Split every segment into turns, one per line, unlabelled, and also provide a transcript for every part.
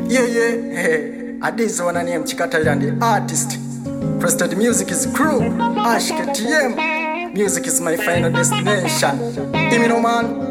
Hey. This one name Chikata and the artist. Prested Music is crew. Ash KTM. Music is my final destination. Imino man.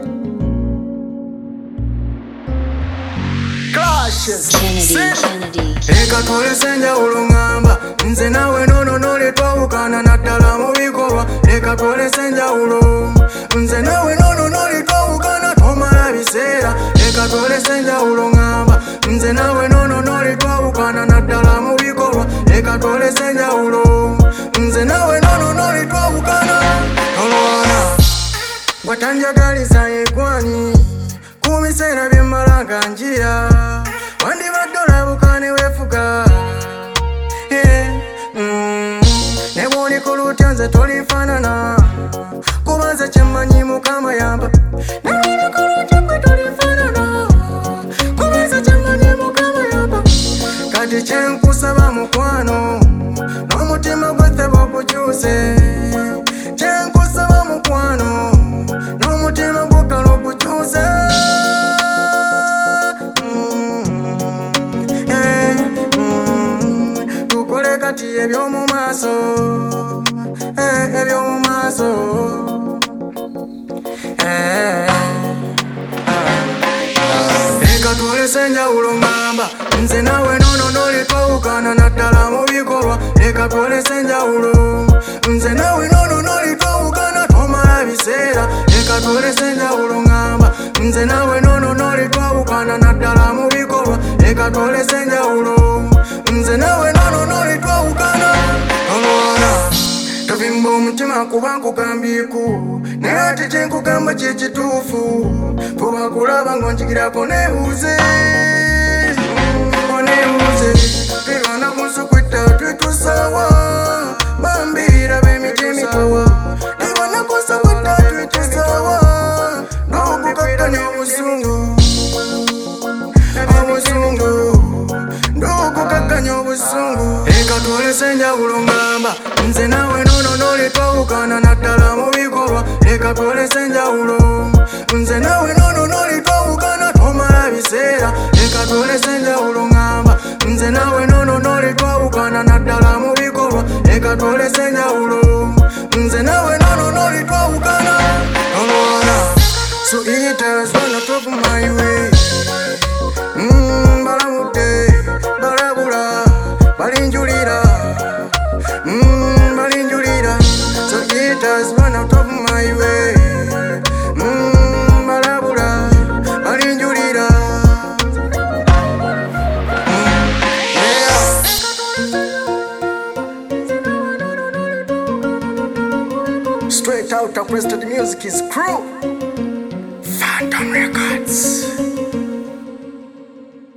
Clashes.
Kennedy.
Eka tole senja ulungamba. Nze nawe nono nole twawukana naddala mu bikolwa. Eka tole senja ulo. Nze nawe nono nole twawukana tomala biseera. Eka tole senja ulungamba. Nze nawe nono nole twawukana naddala mu bikolwa. Eka tole senja ulo. Nze nawe nono nole twawukana tolwana. Watanjagaliza ekwani kubiseera byemmala nga njira. Wandibadde olabukane weefuga ne bw'oliko lutya nze tolifaanana kuba nze kyemmanyi Mukama yamba. Ne bw'oliko lutya gwe tolifaanana kuba nze kyemmanyi Mukama yamba. Kati kyenkusaba mukwano n'omutima gwaffe bw'ogukyuse. Kyenkusaba mukwano n'omutima gw'okkala ogukyuse. Kati ebyomu maaso, ebyomu maaso. Eka twole senjawulo ngamba. Nze nawe nono nole twawukana naddala mu bikolwa. Eka twole senjawulo. Nze nawe nono nole twawukana tomala biseera. Eka twole senjawulo ngamba. Nze nawe nono nole twawukana naddala mu bikolwa. Eka twole senjawulo. Nze nawe nono nole twawukana tolwana. Tovimba omutima kuba nkugambyeku naye ate kyenkugamba kye kituufu. Fuba kulaba ng'onjigirako neebuuze twirwana ku nsuku ettatu etusaawa bambiira b'emitimitawa. Twirwana ku nsuku ettatu etusaawa n'okukakkanya obusungu n'okukakkanya obusungu. Eka twole senjawulo ngamba. Nze nawe nono nole twawukana naddala mu bikolwa. Eka twole senjawulo. Nze nawe nono nole twawukana tomala biseera. Eka twole senjawulo ngamba. Nze nawe nono nole twawukana naddala mu bikolwa. Eka twole senjawulo. Nze nawe nono nole twawukana tolwana. So it has run out of my way. Balamudde balabula balinjulira balinjulira. So it has run out of my way. Balabula balinjulira. Straight out of Prested Music is crew.